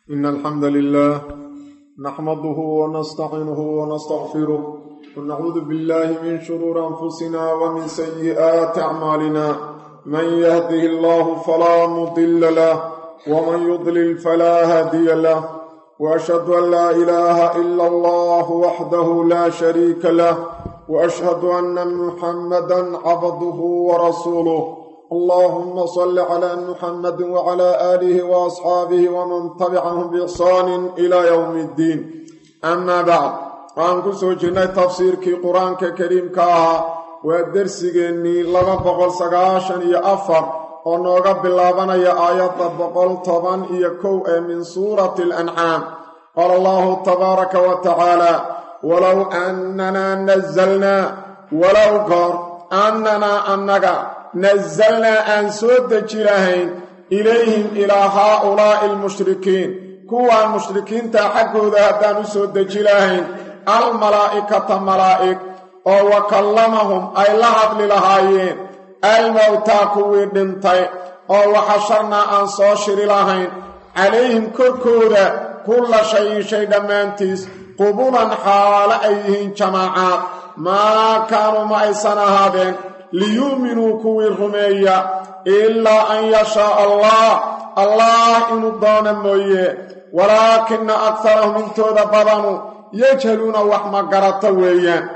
إن الحمد لله نحمده ونستعينه ونستغفره ونعوذ بالله من شرور أنفسنا ومن سيئات أعمالنا من يهده الله فلا مضل له ومن يضلل فلا هادي له وأشهد أن لا إله إلا الله وحده لا شريك له وأشهد أن محمدا عبده ورسوله اللهم صل على محمد وعلى آله وأصحابه ومن تبعهم بإحسان إلى يوم الدين أما بعد وأنكو سوجنا تفسير كي قرآن كريم كاها ودرسيني لغا بقل سقاشا يأفر ونوغا باللابنا يا آيات بقل طبعا يكو من سورة الأنعام قال الله تبارك وتعالى ولو أننا نزلنا ولو قر أننا أننا نزلنا أن سود جلهين إليهم إلى هؤلاء المشركين كوا المشركين تحقوا ذاتان سود جلهين الملائكة ملائك وكلمهم أي لحظ للهايين الموتى كوي دنتي وحشرنا أن صاشر لهين عليهم كركودا كل شيء دمانتيس قبولا حال أيهن جماعات ما كانوا معيسنا هذين ليؤمنوا كوي الرمية إلا أن يشاء الله إن الضان مويه ولكن أكثرهم من تودا بضانوا يجهلون وحما قرطويا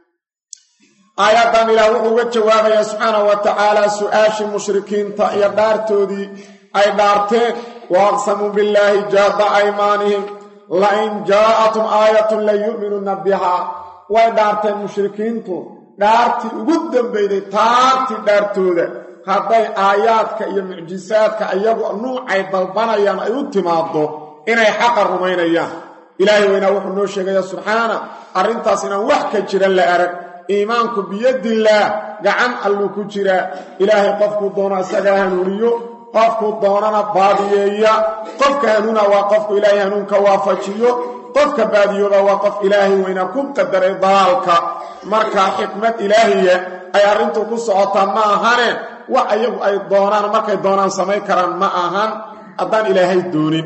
آيات الله وجوابها سبحانه وتعالى سؤاش المشركين تأيي دارتودي أي دارتين وأقسموا بالله جاد أيمانهم لئن جاءتهم آية ليؤمنون بها ودارتين المشركين دارتي ugu بيدي تارتي دارتوده hadday aayaadka iyo mucjisaadka ayagu nuucay dalbanayaan ay u timaado inay xaq rumaynayaan ilaahay wayna wuxuu noo sheegay subhanahu arintaas inaan wax ka jiran la arag iimaanku biyadillah gacan allu ku jira ilaahay qofku doona asaga hanuuniyo qofku doonana baadiyeeya qofka hanuuna waa qofku ilaahay hanuunka waafajiyo qofka baadiyooda waa qof ilaahay wayna ku qadaray daalka marka xikmad ilaahiya ay arintu ku socota ma ahane wax ayagu ay doonaan markay doonaan samay karaan ma ahan adan ilaahay doonin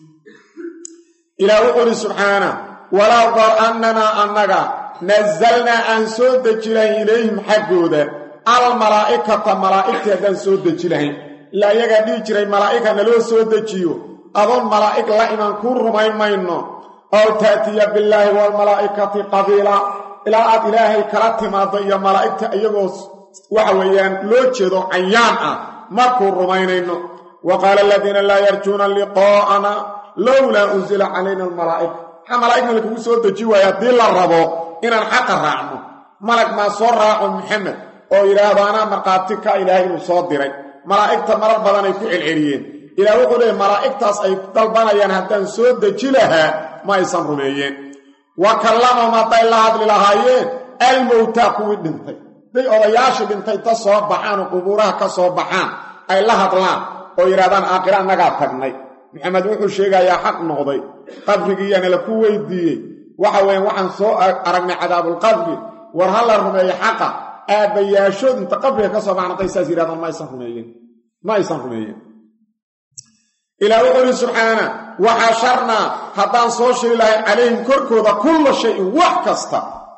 ilaahu qul subhana wala qar annana annaga nazzalna an sudjilahin ilayhim haggooda al malaa'ikata malaa'ikatan sudjilahin la yaga dhijiray malaa'ika naloo soo dajiyo adon malaa'ik la iman ku rumaymayno aw taatiya billahi wal malaa'ikati qabila ila ad ilaahay kala timaado iyo malaa'ikta iyagoo waxa weeyaan loo jeedo ayaan ah markuu rumaynayno waqala alladheena la yarjuna liqaa'ana lawla unzila alayna al malaa'ika malaa'ikna lagu soo daji waaya dil la rabo inaan xaq raacno malak ma soo raaco muhammad oo ilaahana marqaatika ilaahay uu soo diray malaa'ikta marar badan ay ku celceliyeen ilaa wuxuu leeyahay malaa'iktaas ay dalbanayaan haddaan soo daji lahaa ma aysan rumeeyeen wa kallama ma daylaad lilahaayeen al mawta kuwi dhintay day odayaasha dhintay ta soo baxaan qubuuraha ka soo baxaan ay la hadlaan oo yiraahdaan aakhira anaga tagnay maxamed wuxuu sheegayaa xaq noqday qabrigiina la ku weydiiyay waxa weyn waxaan soo aragnay cadaabul qabri war hal la rumeeyo xaqa aabayaasho inta qabriga ka soo baxnay saas yiraahdaan ma aysan rumeeyeen ilaahu qul subhana wa hasharna hadan soo sheelahay alayhim korkooda kullu shay wax kasta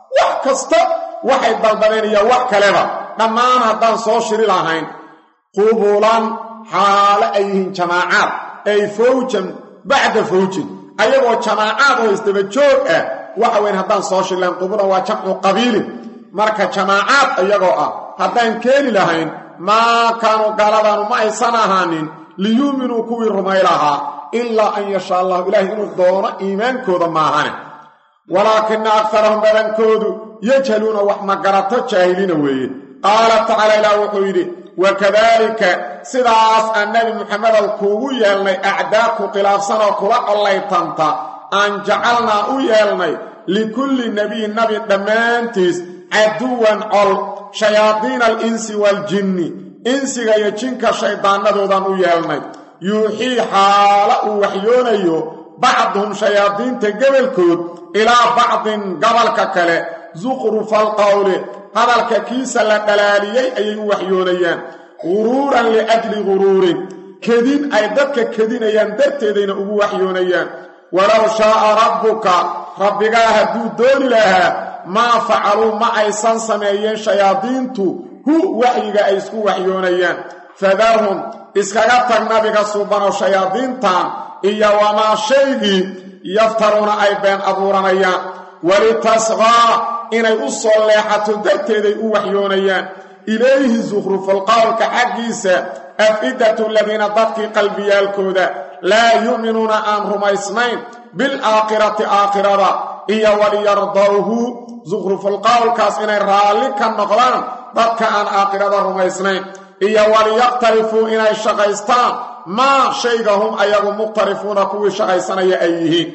waxay dalbadeen iyo wax kaleba dhammaan hadan soo shiri lahayn qubulan xaala ayhin jamaa'ad ay fawjan ba'da fawjin ayagoo jamaa'ad oo istaba joog ah waxa weyn hadan soo shiri lahayn qubulan waa jamcu qabiil marka jamaa'ad ayagoo ah hadan keeni lahayn ma kaanu galadan ma aysan ahaanin liyuminu kuwi rumaylaha illa an yasha Allah ilaahi inuu doono iimaankooda maahane walakin aktharuhum badankoodu yajhaluna wax ma garato jaahilina weeye qaala ta'ala ila wuxuu yiri wa kadhalika sidaas annabi muhammad kuugu yeelnay a'daaku khilaafsan oo kula allaytanta an jacalna u yeelnay likulli nabi dhamaantiis aduwan al shayaadiin al insi wal jinni insiga iyo jinka shaydaanadoodan u yeelnay yuuxii xaala uu waxyoonayo bacdhum shayaadiinta gabalkood ilaa bacdin gabalka kale zuqrufal qawli hadalka kiisa la dhalaaliyay ayay u waxyoonayaan guruuran liajli guruurin kedin ay dadka kedinayaan darteedayna ugu waxyoonayaan walaw shaaa rabbuka rabbigaa hadduu dooni lahaa maa facaluu ma aysan sameeyeen shayaadiintu hu waxyiga ay isku waxyoonayaan fadarhum iskaga tag nabiga suubanoo shayaadiintan iyo wamaa shaygii yaftaruuna ay been abuuranayaan walitasqaa inay u soo leexato darteeday u waxyoonayaan ilayhi zukhrufulqowlka xaggiisa af'idatu aladiina dadkii qalbiyaalkooda laa yu'minuuna aan rumaysnayn bilaakhirati aakhirada iyo waliyardawhu zukhrufulqowlkaas inay raalli ka noqdaan dadka aan aakhirada rumaysnayn iyo waliyaqtarifuu inay shaqaystaan maa shayga hum ayagu muqtarifuuna kuwii shaqaysanaya ay yihiin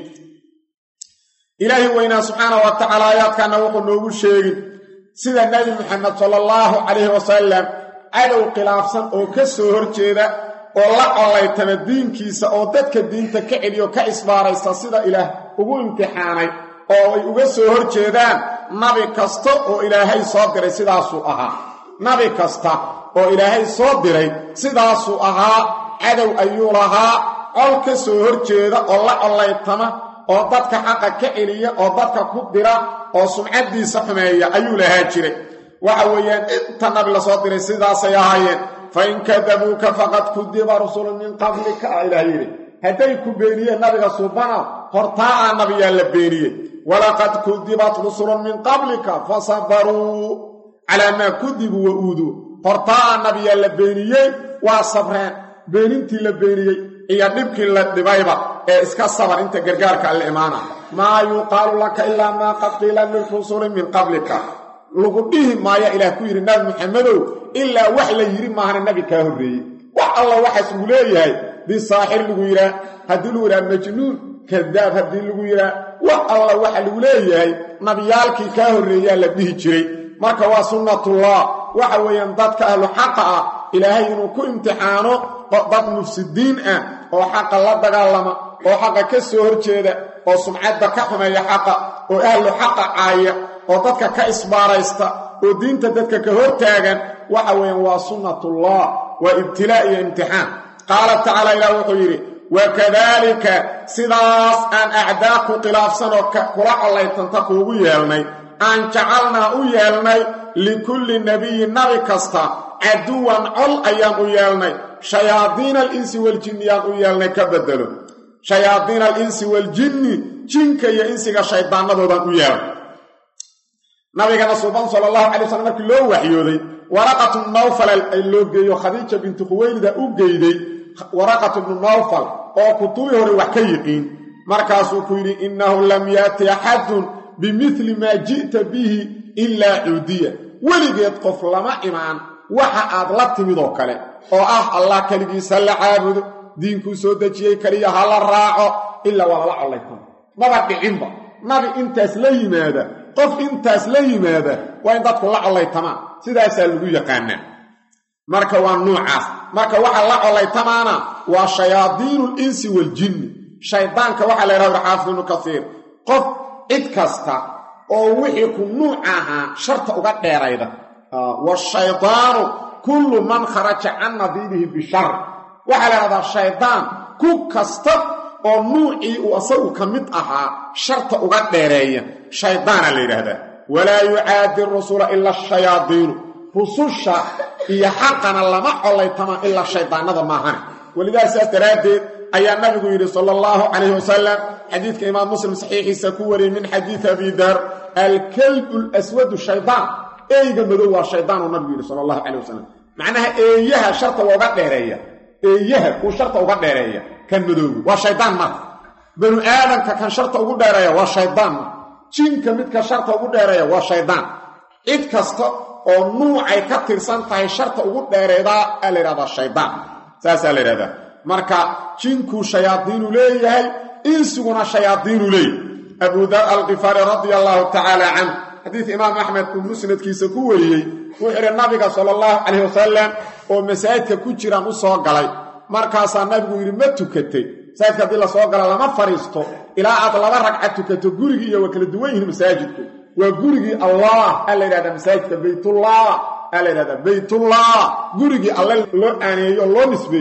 ilaahi weynaa subxaanahu wa tacaala aayaadkaana wuxuu noogu sheegin sida nebi moxamed sala allahu calayhi wasalam cadow khilaafsan oo ka soo horjeeda oo la collaytama diinkiisa oo dadka diinta ka celiyo ka isbaaraysta sida ilaah ugu imtixaanay oo ay uga soo horjeedaan nabi kasta oo ilaahay soo diray sidaasuu ahaa nabi kasta oo ilaahay soo diray sidaasuu ahaa cadow ayuu lahaa col ka soo horjeeda oo la collaytama oo dadka xaqa ka celiya oo dadka ku dira oo sumcaddiisa xumeeya ayuu lahaa jiray waxa weeyaan inta nabi la soo diray sidaasay ahaayeen fa in kadabuuka faqad kudiba rusulun min qablika ilaah yidhi hadday ku beeniyeen nabiga suubana hortaa nabiyaa la beeniyey walaqad kudibat rusulun min qablika fasabaruu calaa maa kudibuu wa uuduu hortaa nabiyaa la beeniyey waa sabreen beenintii la beeniyey iyo dhibkii la dhibayba ee iska sabar inta gargaarka alla imaana maa yuqaalu laka ilaa maa qad qiila lirusuli min qablika lagu dhihi maaya ilaah ku yidhi nabi maxamedow ilaa wax la yidhi maahana nabi kaa horreeyey wax alla waxaas uu leeyahay dii saaxir lagu yidhaa haddii lagu yidhaha majnuun kadaab haddii lagu yidhaa wax alla waxa lagu leeyahay nabiyaalkii kaa horreeyaa la dhihi jiray marka waa sunnatullah waxa weeyaan dadka ahlu xaqa ah ilaahay inuu ku imtixaano dad mufsidiin ah oo xaqa la dagaalama oo xaqa ka soo horjeeda oo sumcadda ka xumeeya xaqa oo ahlu xaqa caaya oo dadka ka isbaaraysta oo diinta dadka ka hortaagan waxa weeyaan waa sunnatullah waa ibtilaa iyo imtixaan qaala tacaala ilaah wuxuu yidhi wakadaalika sidaas aan acdaaku khilaafsan oo kula collaytanta kuugu yeelnay aan jacalnaa u yeelnay likulli nebiyin nabi kasta caduwan col ayaan u yeelnay shayaadiina alinsi waljinni yaan u yeelnay ka bedelo shayaadiina alinsi waljinni jinka iyo insiga shayddaannadoodaan u yeelnay nabigana suuban sala allahu calay wasalam markii loo waxyooday waraqatu bnu nawfal ay loo geeyo khadiija bintu khuwaylida u geyday waraqatu bnu nawfal oo kutubii hore wax ka yiqiin markaasuu ku yidhi innahu lam yaati axadun bimidli maa ji'ta bihi ilaa cuudiya weligeed qof lama imaan waxa aad la timid oo kale oo ah allah keligiisa la caabudo diinkuu soo dejiyey keliya ha la raaco ilaa waa lala collaytama maba dhicinba nabi intaas la yimaada qof intaas la yimaada waa in dadku la collaytamaan sidaasaa lagu yaqaanaa marka waa nuucaas marka waxa la collaytamaana waa shayaadiinu linsi waljinni shaydaanka waxaa la yidhahda xaafid ibnu kasiir qof cid kasta oo wixii ku nuuc ahaa sharta uga dheerayda washaydaanu kullu man kharaja can nadiidihi bishar waxaa la yidhahdaa shaydaan ku kasta oo nuucii uu asagu ka mid ahaa sharta uga dheereeya shaydaana la yidhaahdaa walaa yucaadi rusula ila ashayaadiinu rususha iyo xaqana lama collaytamaan ilaa shaydaannada maahane welidaas saas daraaddeed ayaa nabigu yidhi sala allahu calayhi wasalam xadiidka imaam muslim saxiixiisa ku wariyey min xadiidi abi dar alkalbu laswadu shaydaan eeyga madow waa shaydaan uu nabigu yidhi sala allahu calayh wasalam macnaha eeyaha sharta waa uga dheereeya eeyaha kuu sharta uga dheereeya kan madoogu waa shaydaan marka banu aadamka kan sharta ugu dheereeya waa shaydaan marka jinka midka sharta ugu dheereeya waa shaydaan cid kasta oo nuucay ka tirsan tahay sharta ugu dheereedaa aa la yidhahdaa shaydaan saasaa la yidhahdaa marka jinkuu shayaadiinu leeyahay insiguna shayaadiinu leeyahay abu dar alkifaari radia allahu tacaala canhu xadiid imaam axmed uu musnadkiisa ku wariyey wuxuu idhi nabiga sala allahu calayh wasalam oo masaajidka ku jiraan u soo galay markaasaa nabigu yidhi ma tukatay masaajidka haddii la soo gala lama fadhiisto ilaa aad 2 ragca tukato gurigii iyo waa kala duwan yihiin masaajidku waa gurigii allah aa la yidhahdaa masaajidka baytullah aa la yidhahdaa baytullah gurigii alle loo aaneeyo oo loo nisbeeyey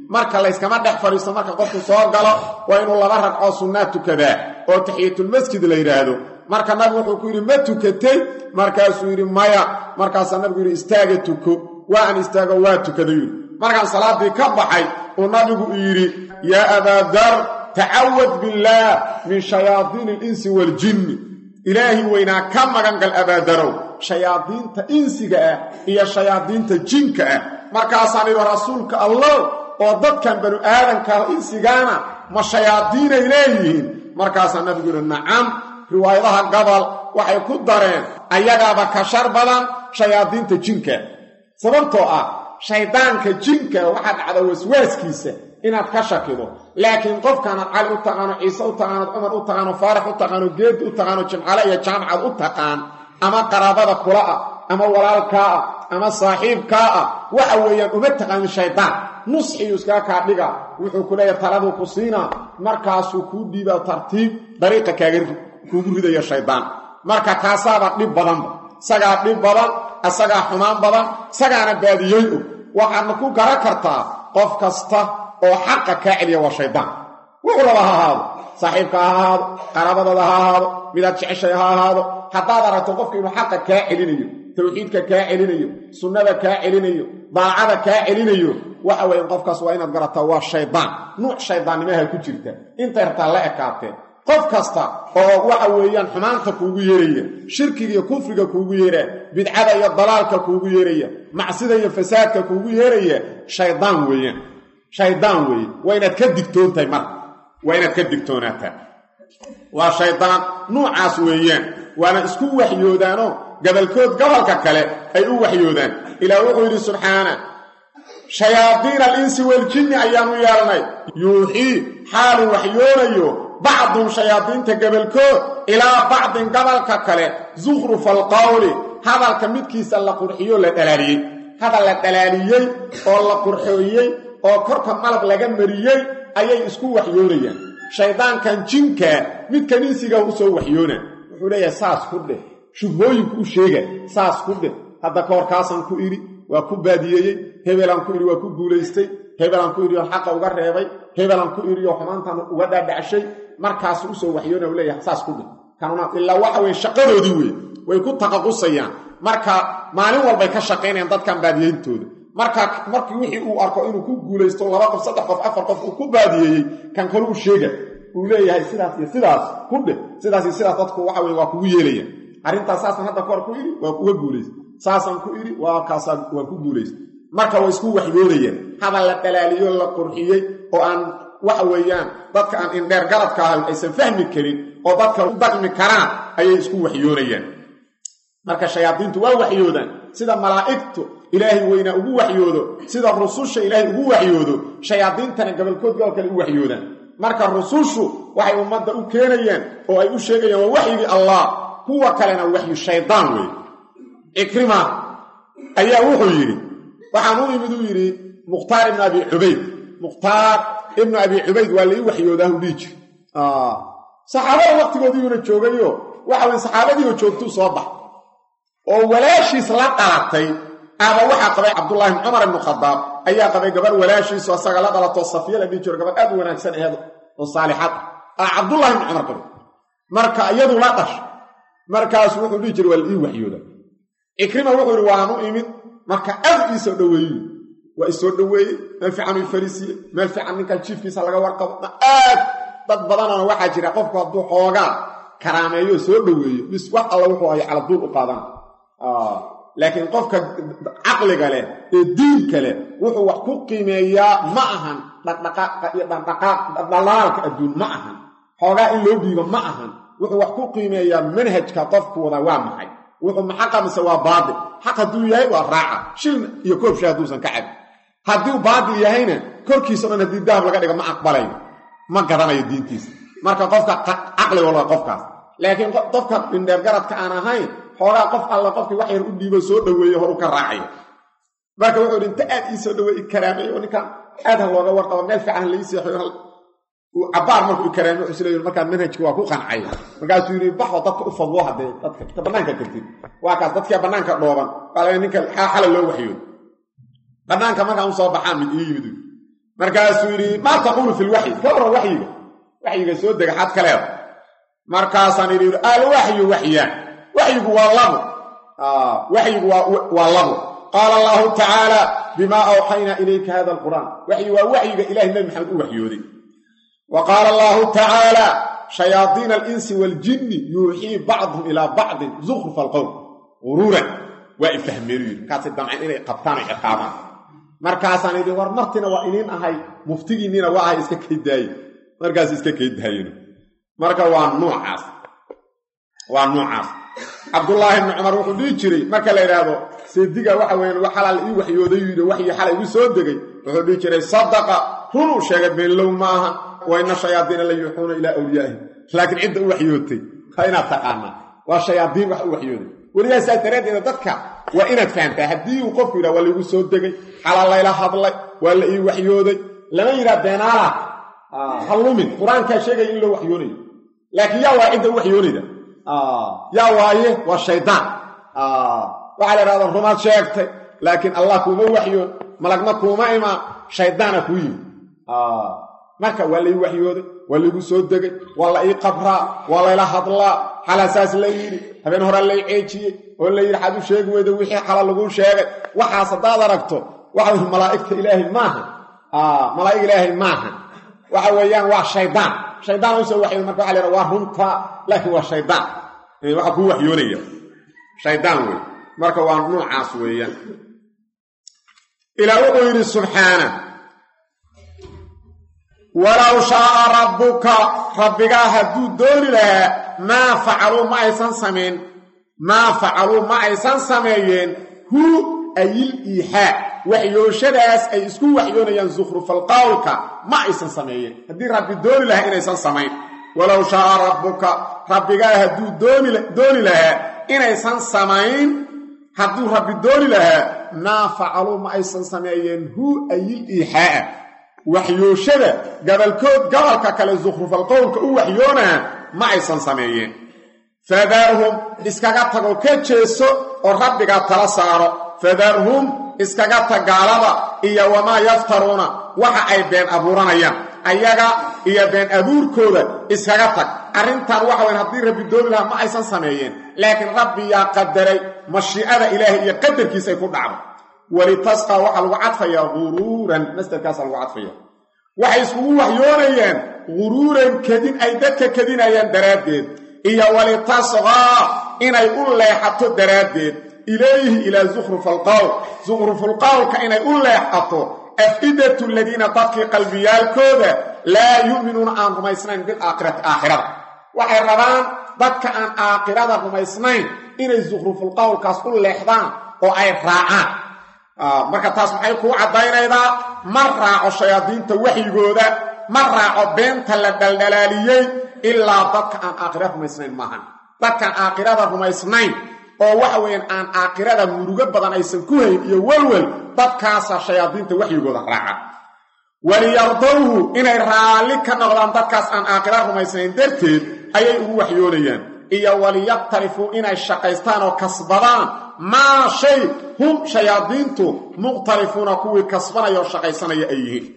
marka la iskama dhex fariisto marka qofku soo galo waa inuu 2 ragcoo sunnah tukadaa oo tahiyatul masjid la yiraahdo marka nabigu wuxuu ku yiri ma tukatay markaasuu yiri maya markaas nabigu yiri istaaga tuko waa an istaaga waa tukaday markaan salaadii ka baxay oo nabigu yiri ya abadar ta'awwad billah min shayatin al-insi wal jinn ilaahi wayna ka magan gal abadarow shayaadiinta insiga ah iyo shayaadiinta jinka ah markaasaan iri rasuulka allah oo dadkan banu aadanka insigana ma shayaadiina ilayhiin markaasaan nabigu yiri nacam riwaayadaha gabal waxay ku dareen ayagaaba ka shar badan shayaadiinta jinka sababtoo ah shaydaanka jinka waxa dhacda waswaaskiisa inaad ka shakido laakiin qofkan cali u taqaano ciise u taqaano umar u taqaano faarax u taqaano geed u taqaano jimcaale iyo jaamacad u taqaan ama qaraabada kula ama walaalka ama saaxiibka waxa weeyaan uma taqaan shaydaan nusxi iska ka dhiga wuxuu ku leeyahay taladu ku siina markaasuu ku dhiiba tartiib dariiqa kaaga kugu ridaya shaydaan marka kaasaaba dhib badan sagaa dhib badan asaga xumaan badan sagaana baadiyay waxaad ku garan kartaa qof kasta oo xaq ka celiya waa shaydaan wuxuu rabaa saaxiibka ahaado qaraabada ahaado midaad jeceshay ahaado haddaad aragto qofka inuu xaq ka celinayo tawxiidka ka celinayo sunnada ka celinayo daacada ka celinayo waxa weyn qofkaas waa inaad garataa waa shaydaan nuuc shaydaanimaha ku jirta inta yarta la ekaatay qof kasta oo waxa weeyaan xumaanta kuugu yeeraya shirkiga iyo kufriga kuugu yeeraya bidcada iyo dalaalka kuugu yeeraya macsida iyo fasaadka kuugu yeeraya shaydaan weeyaan waa inaad ka digtoontahay marka waa inaad ka digtoonaata waa shaydaan nuucaas weeyaan waana isku waxyoodaano gabalkood gabalka kale ay u waxyoodaan ilaa wuxuu yiri subxaana shayaadiin al-insi wal jinni ayaanu yeelnay yuuxi xaalu waxyoonayo bacdun shayaadiinta gabalkood ilaa bacdin gabalka kale zukhrufal qawli hadalka midkiisa la qurxiyo la dhalaaliyay hadal la dhalaaliyay oo la qurxiyay oo korka malab laga mariyay ayay isku waxyoonayaan shaydaankan jinka mid kaniisiga u soo waxyoona wuxuu leeyahay saas ku dheh shubooyinku u sheega saas ku dheh hadda koorkaasan ku iri waa ku baadiyay hebelan ku iri waa ku guuleystay hebelan ku iri xaq uga reebay hebelan ku iri xumaantan uga dhaadhashay markaas u soo waxyoona uu leeyahay saas ku dheh kanuna ilaa waxa way shaqadoodii way ku taqaqusayaan marka maalin walba ka shaqeynayaan dadkan baadiyayntooda markii wixii uu arko inuu ku guuleysto 2 qof 3 qof 4 qof uu ku baadiyay kan kale uu sheega uu leeyahay sidaas iyo sidaas ku dheh sidaas iyo sidaas dadku waxa way waa kugu yeelayaan arintaas saasan hadda kor ku iri waa kuga guuleys saasan ku iri waa kaasaan waa ku guuleys marka way isku waxyoonayaan hadal la dalaaliyo la qurxiyay oo aan waxa weeyaan dadka aan indheer garadka ahay aysan fahmi karin oo dadka u dhaqmi karaan ayay isku waxyoonayaan marka shayaadiintu waa waxyoodaan sida malaa'iktu ilaahi weyna ugu waxyoodo sida rususha ilaahi ugu waxyoodo shayaadiintana gabalkood gal kale u waxyoodaan marka rusushu waxay ummadda u keenayaan oo ay u sheegayaan waa waxyigi allah kuwa kalena waxyi shaydaan weey ikrima ayaa wuxuu yiri waxaan u imid u yiri mukhtaar ibn abi ubayd mukhtaar ibn abi ubayd waa la waxyoodaa u dhigi saxaabada waqtigoodii joogayo waxa weyn saxaabadii oo joogto soo bax oo walaashiis la dhalatay ama waxa qabay Abdullah ibn Umar ibn Khattab ayaa qabay gabar walaashiis oo asaga la dhalato Safiya la dhigi gabar aad u wanaagsan ahayd oo saalixad Abdullah ibn Umar qabay marka iyadu la dhash markaas wuxuu dhigi jiray wal ii waxyooda ikrima wuxuu yiri waanu imid marka aad ii soo dhaweeyay waa soo dhaweeyay ma fiican ii farisi ma fiican ninka chiefkiisa laga warqabo aad dad badan oo waxa jira qofku hadduu xoogaa karaameeyo soo dhaweeyo bis wax alla wuxuu ay cala duul u qaadan laakiin qofka aqliga leh ee diinka leh wuxuu wax ku qiimeeyaa ma ahan dhaqdhaqaaq dalaalka adduun ma ahan xoogaa in loo dhiibo ma ahan wuxuu wax ku qiimeeyaa manhajka qofku wada waa maxay wuxuu maxaqa mise waa baadil xaq hadduu yahay waa raaca shil iyo koob shay hadduusan ka cabin hadduu baadil yahayna korkiisa dhan haddii dahab laga dhigo ma aqbalayo ma garanayo diintiisa marka qofka aqli wala qofkaas laakiin qofka indheer garadka aan ahayn xoogaa qof alla qofkii wax yar u dhiibo soo dhaweeyo hor u ka raacayo marka wuxuu dhinta aad ii soo dhaweey karaameeyo ninkan aad looga warqabo meel fiican la ii seexo عبار مركو كرامي وحسلي المكان منهجك واكو قنعي markaas yiri baxo dadka u fadwo haday dadka banaanka kartid waa kaas dadka banaanka dhooban qala ninka xal loo waxiyo banaanka marka uu soo baxaan mid yimid markaasuu yidhi maa taquulu fi lwaxyi ka waran waxyiga soo dega xad ka leeda markaasaan yidhi alwaxyu waxyaan waxyigu waa labo waxyigu waa labo qaala allahu tacaala bimaa awxaynaa ilayka hada alqur'aan waxyi waa waxyiga ilahay nabi maxamed u waxyooday wa qaala allahu tacaala shayaadiina alinsi waaljinni yuuxii bacduhum ilaa bacdin zukrufa alqowl guruuran waa ifahmeenu yidhi markaasay damceen inay qabtaan ay ciqaabaan markaasaan idhi war martiina waa iniin ahay muftigiinniina waa ahay iska kaydaaye markaas iska kayddaayeen marka waa noocaas cabdullaahi ibni cumar wuxuu dhihi jiray marka la yidhaahdo seediga waxa weeyaan xalaal ii waxyooday yidhi waxyi xalay igu soo degay wuxuu dhihi jiray sadaqa runuu sheegay beenlow maaha wa ina shayaadiina la yuuxuuna ilaa awliyaa'ihim laakiin cidda u waxyootay waa inaad taqaanaa waa shayaadiin wax u waxyooday weligaasaa daraaddeeda dadka waa inaad fahamtaa haddii uu qofku yidhaha waa laigu soo degay xalaal layla hadlay waa la ii waxyooday lama yidhaha beenaala ha lumin qur-aankaa sheegaya in loo waxyoonayo laakiin yaa waa cidda u waxyoonayda yaa waaye waa shaydaan waxaa la idhahdaa rumaad sheegtay laakiin allah kuuma waxyoon malagna kuuma imaan shaydaana kuu yimi marka waa lai waxyooday waa laigu soo degay waa la ii qabraa waa layla hadlaa xalaasaas la yidhi habeen horaa lay ceejiyey oo la yidhi xaad u sheegi weyda wixii xala laguu sheegay waxaas haddaad aragto waxa malaa'igta ilaahay maaha malaa'ig ilaahay maaha waxa weeyaan waa shaydaan usoo waxyooday marka waxa la yidhaha waa runta laakiin waa shaydaan waxa kuu waxyoonaya shaydaan wey marka waa noocaas weeyaan ilaa wuxuu yidhi subxaana walow shaaa rabbuka rabbigaa hadduu dooni lahaa maa facaluu ma aysan sameeyeen hu ayil iixaa waxyooshadaas ay isku waxyoonayaan zukhrufalqawlka ma aysan sameeyeen haddii rabbi dooni lahaa inaysan samayn walow shaaa rabbuka rabbigaa hadduu dooni lahaa inaysan samayn hadduu rabbi dooni lahaa maa facaluu ma aysan sameeyeen hu ayil iixaa'a waxyooshada gobolka kale zukhrufalqowlka u waxyoonaa ma aysan sameeyeen fadarhum iskaga tagoo ka jeeso oo rabbigaa tala saaro fadarhum iskaga tag gaalada iyo wamaa yaftaruuna waxa ay been abuuranayaan ayaga iyo been abuurkooda iskaga tag arrintan waxa weyn haddii rabbi dooni lahaa ma aysan sameeyeen laakiin rabbi yaa qadaray mashiicada ilaahay iyo qadarkiisa ay ku dhacdo walitasqaa waxaa lagu cadfayaa guruuran masdarkaasa lagu cadfaya waxay iskugu waxyoonayaan guruuran kadin ay dadka kadinayaan daraaddeed iyo walitasqaa inay u leexato daraaddeed ilayhi ilaa zukhrufulqawlka inay u leexato afidatu aladiina dadkii qalbiyaalkooda laa yu'minuuna aan rumaysnayn bilaakhirati aakhirada waxay rabaan dadka aan aakhirada rumaysnayn inay zukhrufulqawlkaas u leexdaan oo ay raacaan marka taas maxay kuu caddaynaydaa ma raaco shayaadiinta waxyigooda ma raaco beenta la dhaldhalaaliyey ilaa dadka aan aakhira rumaysnayn maahan dadkaan aakhirada rumaysnayn oo waxa weeyaan aan aakhirada murugo badan aysan ku hayn iyo welwel dadkaasa shayaadiinta waxyigooda raaca waliyardowhu inay raalli ka noqdaan dadkaas aan aakhira rumaysnayn darteed ayay ugu waxyoonayaan iyo waliyaqtarifuu inay shaqaystaan oo kasbadaan maa shay hum shayaadiintu muqtarifuuna kuwii kasbanaya oo shaqaysanaya ay yihiin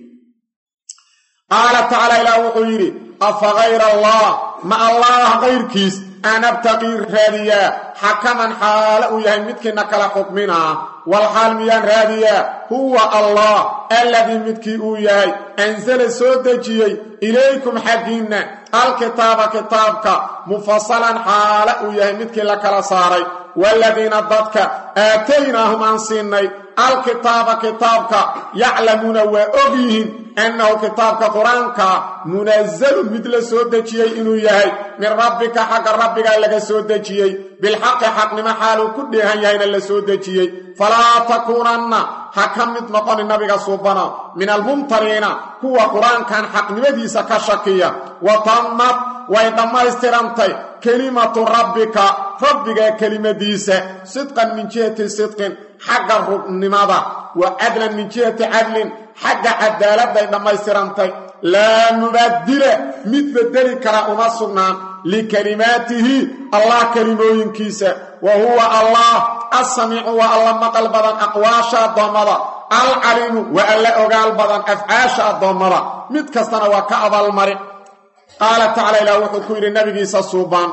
qaala tacaala ilaah wuxuu yidhi afa hayra allah ma allah kayrkiis aan abtaqii raadiyaa xakaman xaale uu yahay midkiina kala xukminaa walxaal miyaan raadiyaa huwa allah alladii midkii uu yahay ansala soo dejiyey ilaykum xaggiinna alkitaaba kitaabka mufasalan xaale uu yahay midkii la kala saaray waaladiina dadka aataynaahum aan siinay alkitaaba kitaabka yaclamuuna waa og yihiin annahu kitaabka qur-aanka munazalun mid la soo dejiyey inuu yahay min rabbika xagga rabbigaa laga soo dejiyey bilxaqi xaqnimo xaaluu ku dheehan yahayna la soo dejiyey falaa takuunanna ha ka mid noqoni nabiga suubana min almumtariina kuwa qur-aankan xaqnimadiisa ka shakiya wa tammad way dhammaystirantay kelimatu rabbika rabbiga kelimadiisa sidqan min jihati sidqin xagga rugnimada wa cadlan min jihati cadlin xagga cadaaladday dhammaystirantay laa mubaddila mid beddeli kara uma sugnaan likalimaatihi allah kelimooyinkiisa wa huwa allah assamiicu waa alla maqal badan aqwaasha addoommada العليم وألا أقال بدن أفعاش الضمرة متكستنا وكأبا المرء قال تعالى إلى وحكوير النبي صوبان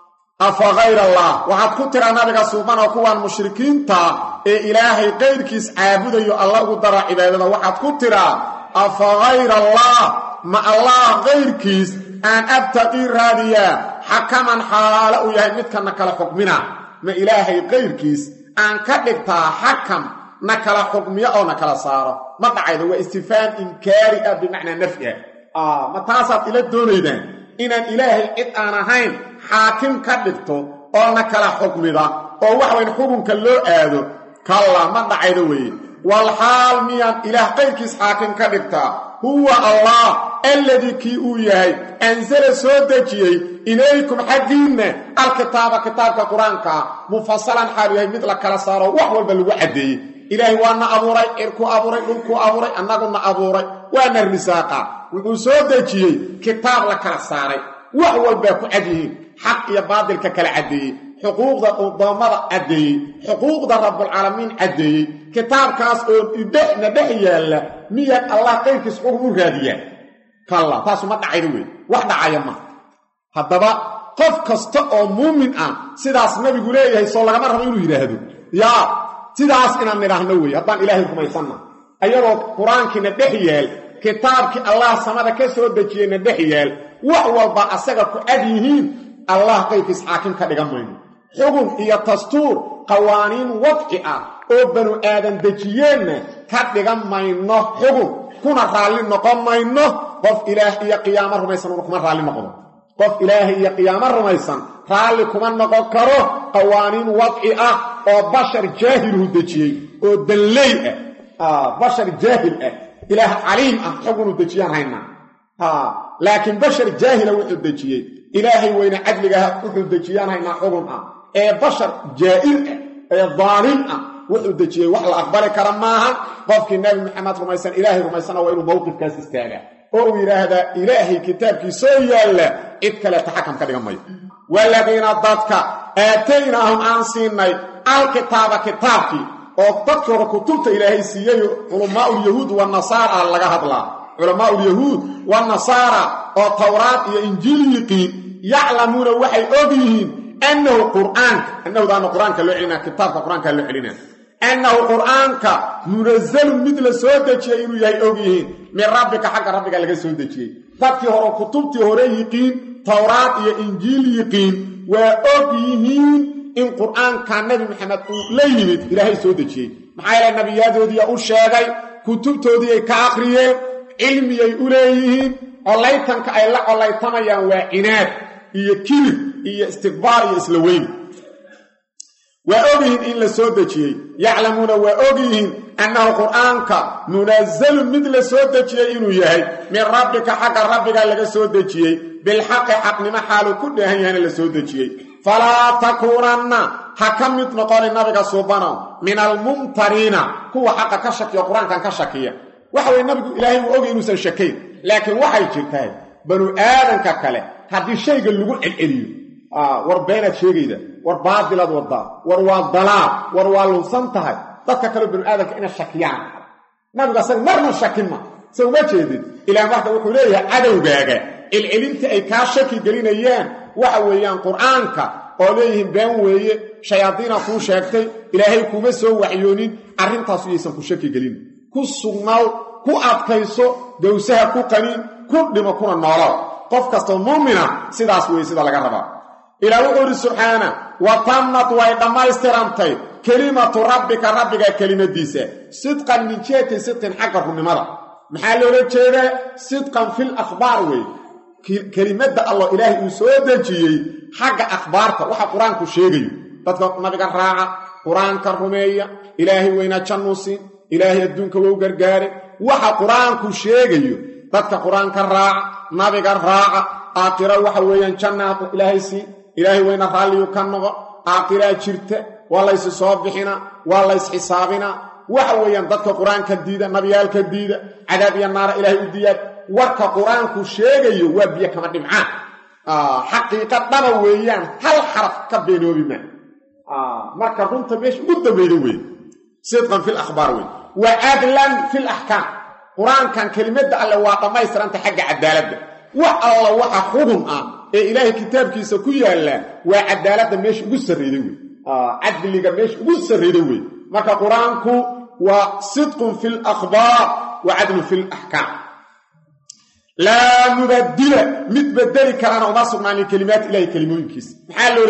أفغير الله وحد كتر النبي صوبان وكوان مشركين إلهي غير كيس عابد الله قدر عبادنا وحد كتر أفغير الله ما الله غير كيس أن أبتقي راديا حكما حالا يهمتك نكال حكمنا ما إلهي غير كيس أن كدكتا حكم نكال حكمية أو نكال صارة ما دعيد هو استفهام إنكاري بمعنى نفيه ما تصل إلى الدنيا إن الإلهي إتآنهين حاكم كدكتو أو نكال حكمي أو وحوين حكم كاللو آدو كالله ما دعيد والحال ميان إله غير كيس حاكم كدكتا هو الله الذي كيوياي أنزل سودجي إليكم حقين الكتاب كتاب القرآن مفصلا حاليا مثل كالسارة وحول بالوحدي إلهي وانا أبوري إركو أبوري لنكو أبوري أننا أبوري وانا الرساقة وسودجي كتاب لكالسارة وحول بالوحدي حق يبادل كالعدي حقوق الضامر عدي حقوق رب العالمين عدي كتاب كاس يدحنا دحيال مية الله قيلك سحوه مرادية كالله تاسو ما دعيروي واحدة عيما هدبا قف كستاء مؤمن سيداس نبي قوليه يسول لغا مرحبا يلو يراهدو يا سيداس إنا نرهنوي هدان إلهي كما يسمى أيضا قرآن كنا دحيال كتابك الله سمد كسو دجيه ندحيال وحوال با أساقك أديهين الله قيلك سحاكم كدغمين حكم هي تستور قوانين وضعئة oo banu aadan dajiyeen ka dhigan mayno xugun kuna raali noqon mayno qof ilaahi iyo qiyaamar rumaysan kuma raali noqdo qof ilaahi iyo qiyaamar rumaysan raali kuma noqon karo qawaaniin wadci oo bashar jaahil uu dajiyay oo dalay bashar jaahil ilaah alim xugun uu dajiyaan hayna laakiin bashar jaahil uu dajiyay ilaahi weyna adliga uu dajiyaan hayna xugun bashar jaahil ظالم wuxuu dajiyay wax la aqbali kara maaha qofkii nabi maxamed rumaysan ilaahi rumaysan waa inuu mowqifkaas istaaga oo uu yiraahdo ilaahi kitaabkiisa yaala cid kale taxakam ka dhigan maayo walladina dadka aataynahum ansinay alkitaaba kitaabki oo dadka kutubta ilaahi siiyay culamaa yahuud wa nasaara laga hadlaa culamaa yahuud wa nasaara oo tawraat iyo injiil yiqiin yaclamuuna waxay ogyihiin أنه قرآن أنه دان القرآن كاللو علينا كتاب القرآن كاللو علينا أنه قرآن منزل مثل سودة إنه يأوغيهين من ربك حق ربك لك سودة تبكي هو كتبتي هو يقين توراة إنجيل يقين وأوغيهين إن قرآن كان نبي محمد ليمت إلهي سودة محايا النبيات ودي أشياغي كتبتي ودي كاقرية علمي يأوليهين الله كأيلا الله تميا وعناد يكيب iyo istikbaar iyo isla weyn waa ogyihiin in la soo dajiyay yaclamuuna waa ogyihiin annahu qur'aanka munazzal mid la soo dajiyay inuu yahay min rabbika xagga rabbiga laga soo dajiyay bilxaqi xaqnimo xaalu ku dhahan yahay la soo dajiyay falaa takuunanna hakamid noqon nabiga subhana min almumtarina kuwa xaqa ka shakiya qur'aankan ka shakiya waxa way nabigu ilaahay uu ogyahay inuusan shakayn laakiin waxay jirtaa banu aadanka kale haddii shayga lagu celceliyo war beenad sheegayda war baadilad wada war waa dalaa war waa lunsantahay dadka kale binu aadanka ina shakiyaan nabiga asaga marna shakima soo ma jeedid ilaa marka wuxuu leeyahay cadowgaaga celcelinta ay ka shaki gelinayaan waxa weeyaan quraanka oo leeyihiin been weeye shayaadiina ku sheegtay ilaahay kuma soo waxyoonin arintaas iyaysan ku shaki gelin ku sugnaaw ku adkayso dawsaha ku qanin ku dhimo kuna noolo qof kasta muumina sidaas weey sida laga rabaa إلى وقول سبحانه وطمت ويدما استرامتي كلمة ربك كلمة ديسة صدقا من شيء صدقا حقه النمرة محالو لجيبه صدقا في الأخبار وي كلمة الله إلهي أسودة جيي حق أخبارك وحا قرآنك شيغي تدفق نبقى الراعة قرآنك الرمية إلهي وينا تشنوسين إلهي الدنك وقرقاري وحا قرآنك شيغي تدفق قرآنك الراعة نبقى الراعة آقرا وحا وينا تشنات إلهي سي إلهي وين راليو كنغو آقرا جرته والله يسصوبخنا والله يحسابنا وحويا ددك قرآن كديده نبيال كديده عذاب النار إلهي وديات ورك قرآن كشيغيو وبيا كما دمعان حقيقه دبا ويان هل حرف كبينو بما marka runta meesh u dambeeyay صدقا في الاخبار وين وعدلا في الأحكام قرآن كان كلمة الله واقما يسرانت حق عدالة والله وحا حكم إلهي كتاب كيسا كويا الله وعدالة ميش قصر ريدوي عدل لغا ميش قصر ريدوي مكا قرآنكو وصدق في الأخبار وعدل في الأحكام لا نبدل متبدل كرانا ومصرنا لكلمات إلهي كلمون كيس محلو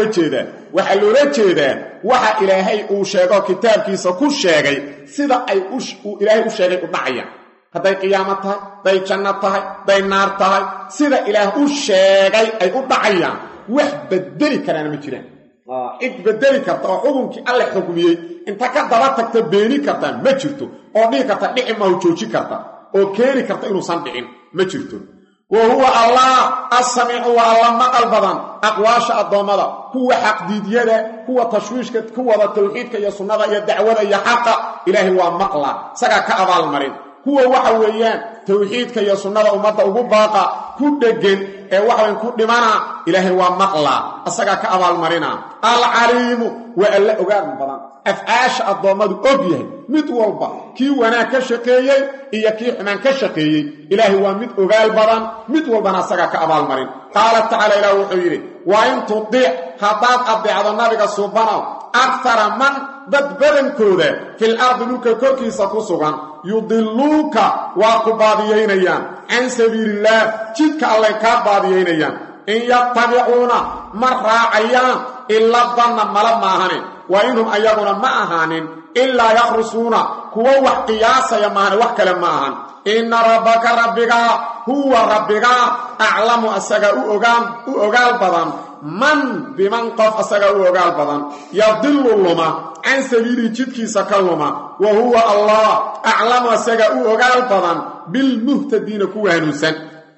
رجيدا وحا إلهي أوشاقا كتاب كيسا كل شاقي سيدا أي إلهي أوشاقي أدعيا هذا قيامتها هذا جنتها هذا نارتها سيدا إلهي أوشاقي أي أدعيا وحبدل كرانا مجرين إتبدل كرتا وحكمك الله حكميه انت كدباتك تبيني كرتا ما جرتو oo dhigi karta dhicin ma jooji karta oo keeni karta inuu san dhicin ma jirto وهو الله السميع والله مقل بدن أقواش الضمضة هو حق ديديده هو تشويشك هو التوحيدك يا سنة يا دعوة يا حق إلهي هو مقل سكا كأبال مرين هو وحويان توحيدك يا سنة أمتا وقباقا كدقين وحوين كدمانا إلهي هو مقل سكا كأبال مرين العليم وإلا أقال بدن أفعاش الضمضة أبيه متوالبا كي وانا كشقيي إيا كي حمان كشقيي إلهي هو متوغال بدن متوالبا سكا كأبال مرين قال تعالى إله وحيري وإن تضيع خطاب أبدي على النبي سبحانه أكثر من ضد بدن كودة في الأرض لك كوكي سكوسوغان يضلوك وقباضيين أيام عن سبيل الله جدك الله كباضيين أيام إن يتبعون مرة أيام إلا الظن ملماهن وإنهم أيضنا معهن إلا يخرصون كوا قياسا يمان وحكلا معهن إن ربك هو ربك أعلم أسجاء أغال بدن من بمن قف أسجاء أغال بدن يضل لما عن سبيل جدك سكلما وهو الله أعلم أسجاء أغال بدن بالمهتدين كوهنوسا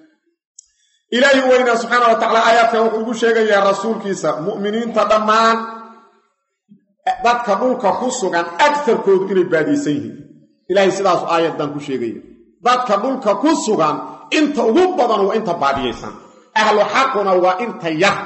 إلهي وإنا سبحانه وتعالى آيات وقل شيئا يا رسول كيسا مؤمنين تضمان dadka dhulka ku sugan aktharkood inay baadiyaysan ilaahay sidaas aayadan ku sheegay dadka dhulka ku sugan inta ugu badan waa inta baadiyaysan ahlu xaquna waa inta yar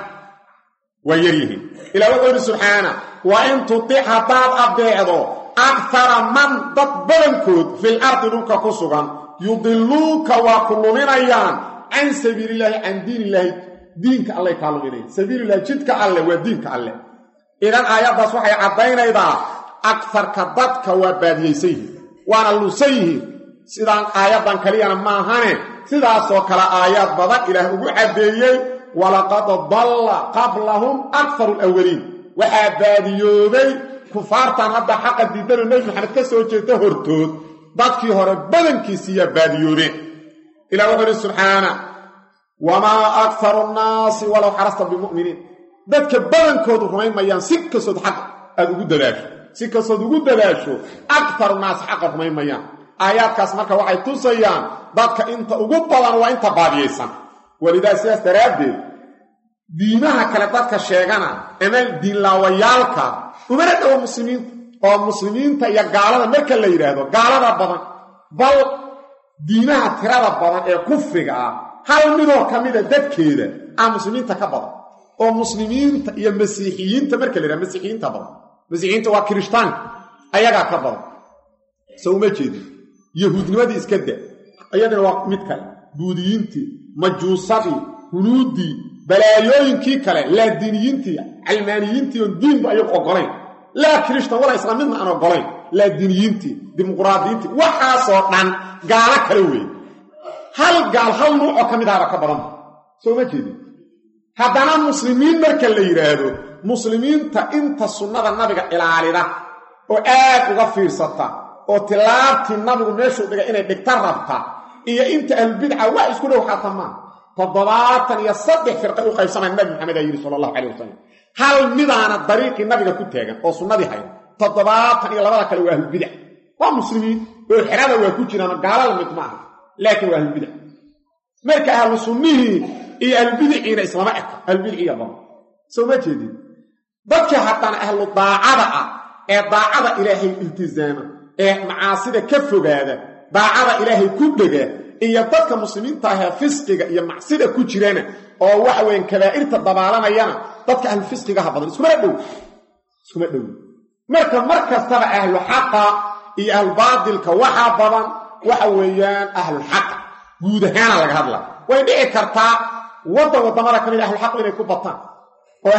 wayarihi ilaahay subhanahu wa in tutiha ba'd abdeedo akthara man dad badankood fil ardi dhulka ku sugan yudilluka wa kulluminayan an sabilillahi an dinillahi diinka allah ka luminay sabilillahi jidka allah wa diinka allah إذن آيات بس وحي عدين إذا أكثر كذبك وباديسيه وانا اللسيه سيدان آيات بان كليانا ما هاني سيدان سوكلا آيات بذك إله أبو عديه ولقد ضل قبلهم أكثر الأولين وحباديوبي كفارتان هذا حق الديدان النبي محمد كسوكي تهرتود ضدكي هرب بدنكي سيا باديوبي إلى وقال سبحانه وما أكثر الناس ولو حرصت بمؤمنين dadka badankoodu rumaymayaan si kasood xaq aad ugu dadaasho akthar naas xaq rumaymayaan aayadkaas marka waxay tusayaan dadka inta ugu badan waa inta baadiyaysan walidaa sidaas daraaddeed diimaha kale dadka sheegana ama diin laawayaalka umana dhow muslimiinta iyo gaalada marka la yiraahdo gaalada badan bal diimaha tirada badan ee kufriga hal midoo kamida dadkeeda aan muslimiinta ka badan oo muslimiinta iyo masiixiyiinta marka la yiraahdo masiixiyiinta badan masiixiyiinta waa kristaan ayaga ka badan soo ma jeedin yahuudnimadii iska daa ayadana waa mid kale buudiyiintii majuusadii hunuudii balaayooyinkii kale laadiiniyiintii calmaaniyiintii oo diinba ayagu ogolayn laa kristaan wala islaamidna aan ogolayn laadiiniyiintii dimuqraadiyiintii waxaasoo dhan gaalo kale weey hal gaal hal nuuc oo ka mid ah ka badan soo ma jeedin haddana muslimiin marka la yiraahdo muslimiinta inta sunnada nabiga ilaalida oo aad uga fiirsata oo tilaabtii nabigu meeshuu dhigay inay dhigta rabta iyo inta albidca waa isku dhow xatama 73 firqa u qaybsamay nabi maxamed ayiri sallallahu alayhi wasallam hal midaana dariiqi nabiga ku taagan oo sunnadii hay 72 kale waa albidca waa muslimiin oo xirada waa ku jiraan gaalada mid maaha laakiin waa albidca marka ahlu sunnihi iyo albidciina islaama eka albidciya baa soo ma jeedin dadka haddana ahlu daacada ee daacada ilaahay iltizaama ee macaasida ka fogaada daacada ilaahay ku dhega iyo dadka muslimiinta ah fisqiga iyo macsida ku jirana oo wax weyn kabaa'irta dabaalanayana dadka ahlu fisqiga badan iskuma dhow marka markastaba ahlu xaqa iyo ahlulbaadilka waxaa badan waxa weeyaan ahlulxaq guud ahaana laga hadla way dhici kartaa waddamada ka mid ahlulxaq inay ku bataan oo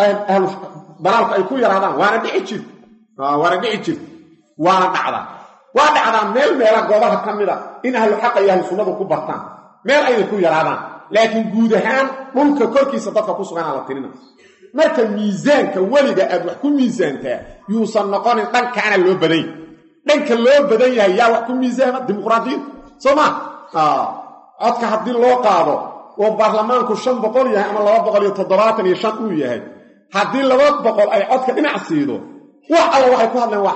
dalaalku ay ku yaraadaan waana dhici jirta waana dhacdaa meela goobaha ka mida in ahluxaqa iyo ahlusunnadu ku bataan meel aynay ku yaraadaan laakiin guud ahaan dhulka korkiisa dadka ku sugan aan la tirina marka miisaanka weliga aad wax ku miisaantaa yuusan noqonin dhankaana loo badan yahay dhanka loo badan yahay yaa wax ku miisaama dimuqraadiyad soo ma codka haddii loo qaado oo baarlamaanku 500 yahay ama 275 uu yahay haddii 200 ay codka dhinac siido wax alla waxay ku hadleen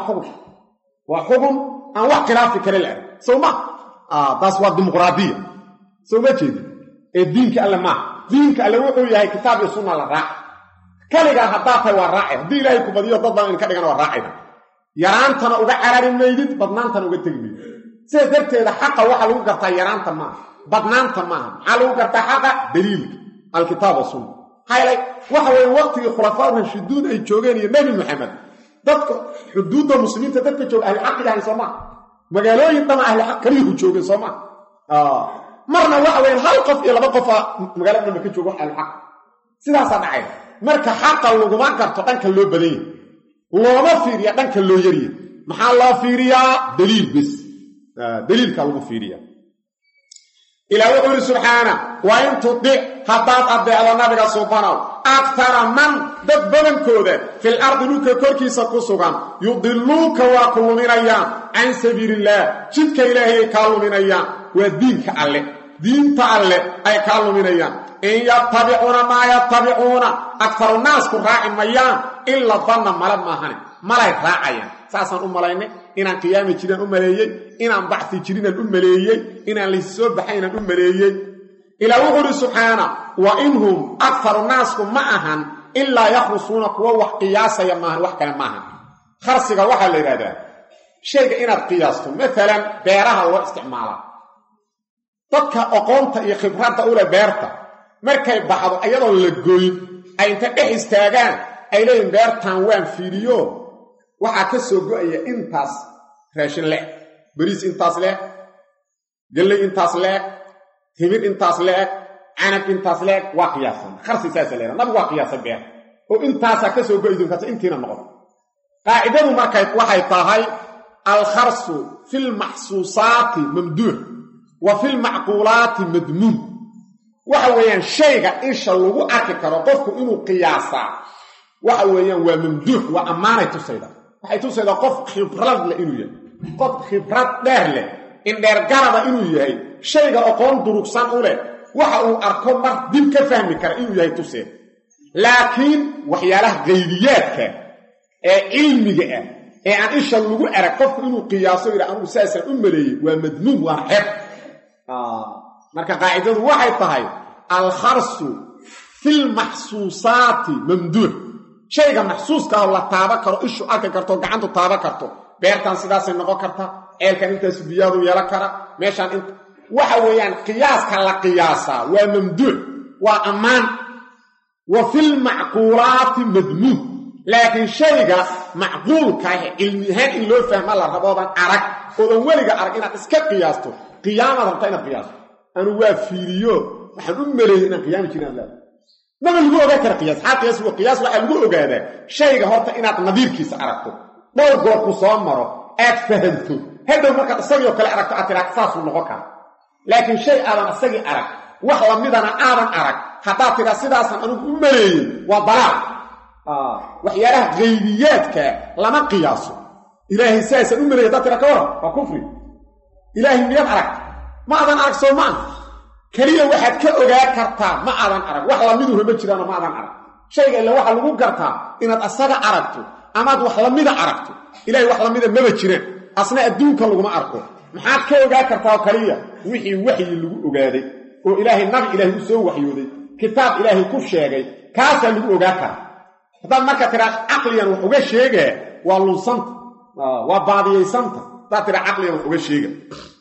waa xukun aan wax khilaafi kale la soo ma taas waa dimuqraadiya soo ma jeedin ee diinka alla ma diinka alla wuxuu yahay kitaab iyo sunna la raac kaliga hadaa tahay waa raaci hadii ilaahay ku badiyo dad baan in ka dhigana waa raacida yaraantana uga cararin meydid badnaantana uga tagmid sida darteeda xaqa waxa lagu gartaa yaraanta ma badnaanta ma waxa lagu gartaa xaqa daliilka alkitaab wa sunna haylay waxa weeye waqtigii khulafaa rashiduun ay joogeen iyo nabi maxamed dadka xuduudda muslimiinta dadka jooga ahli xaq ilaahay Soomaa magaalooyin dhan ahli xaq kaliya joogeen Soomaa marna waxa weyn hal qof iyo laba qof magaalada dhan ka joogo ahli xaq sidaas dhacay marka xaqa lagu ma garto dhanka loo badan yahay looma fiiriyo dhanka loo yariyo maxaa loo fiiriyaa daliil bis daliilka lagu fiiriyaa ilaahu qul subhana wa in tudi hadat adda nabiga subhanahu akthara man dad badankooda fil ardi luka korkiisa ku sugan yudilluka wa kulminaya an sabilillah jidka ilaahay kaaluminaya wa diinta alle ay kaaluminaya in yattabi'una ma yattabi'una aktharu nas ku raa'imayaan illa dhanna malad maahane malay raacayaan saasan u malaynay inaan qiyaamo jiraan u maleeyay inaan baxti jiraan u maleeyay inaan la soo baxaynan u maleeyay ila wuxuu subhana wa inhum aktharu naasku ma'ahan illa yakhrusuna kuwa wax qiyaasaya maahan wax kale maahan kharsiga waxa la yiraahdaa shayga inaad qiyaasto midalan beeraha loo isticmaala dadka aqoonta iyo khibradda u leh beerta markay baxdo ayadoo la gooyin ay inta dhex istaagaan ay leeyihiin beertan waan fiiriyo waxa ka soo go'aya intaas raashin leh bariis intaas leh galay intaas leh timir intaas leh canab intaas leh waa qiyaasan kharsi saas leeyahay nabi waa qiyaasan beer oo intaas ka soo go'ay intaas intiina noqon qaacidadu markay waxay tahay al kharsu fil mahsusati mamduh wa fil ma'qulati madmum waxa weeyaan shayga isha lagu arki karo qofku inuu qiyaasa waxa weeyaan waa mamduh wa amaanay tusayda waxay tusayda qof khibrad leh inuu yahay qof khibrad dheer leh in dheer garada inuu yahay shayga aqoon durugsan u leh waxa uu arko mar dib ka fahmi kara inuu yahay tusay laakiin waxyaalaha qaybiyaadka ee cilmiga ah ee aan isha lagu arag qofku inuu qiyaaso ila anu saasan u maleeyay waa madmuum waa xeeb marka qaacidadu waxay tahay al kharsu fil mahsusati mamduh shayga mahsuuska ah la taaba karo ishu arki karto gacantu taaba karto beertan sidaas ay noqon karta eelkan intaas biyaadu yeela kara meeshan inta waxa weeyaan qiyaaska la qiyaasa waa mamduh waa amaan wa fil ma'qulati madmum laakiin shayga macquulka ah ilmihan in loo fahmo la raboodan arag oo waliga arag inaad iska qiyaasto qiyaamada rabta inaad qiyaasto anu waa fiiriyo waxaan u maleeyay inaan qiyaam jiraan la ma lagu ogaa kara qiyaas xaqiis waa qiyaas waxa lagu ogaadaa shayga horta inaad nadiirkiisa aragto dhowr goor ku soo maro aad fahanto haddii marka asagoo kale aragto aad tiraahdo saas uu noqon kara laakiin shay aadan asagii arag wax la midana aadan arag hadaa tira sidaasan anu u maleeyay waa dalaal waxyaalaha qaybiyaadka lama qiyaaso ilaahay saasan u maleeyay hadaa tira ka war waa kufri ilaahay miyad arag ma aadan arag Soomaan kaliya waxaad ka ogaa kartaa ma aadan arag wax la midu ma jiraan ma aadan arag shayga ila waxa lagu gartaa inaad asaga aragto ama wax la mida aragto ilaahay wax la mida ma jiraan asna adduunka lagu ma arko maxaad ka ogaa kartaa kaliya wixii wixii lagu ogaaday oo ilaahay nabi ilaahay u soo waxyooday kitaab ilaahay ku sheegay kaasa lagu ogaa karaa hadaa marka tiraad aqliyan wax uga sheegay waa lunsanta waa baadiyeysanta hadaa tiraad aqliyan wax uga sheegay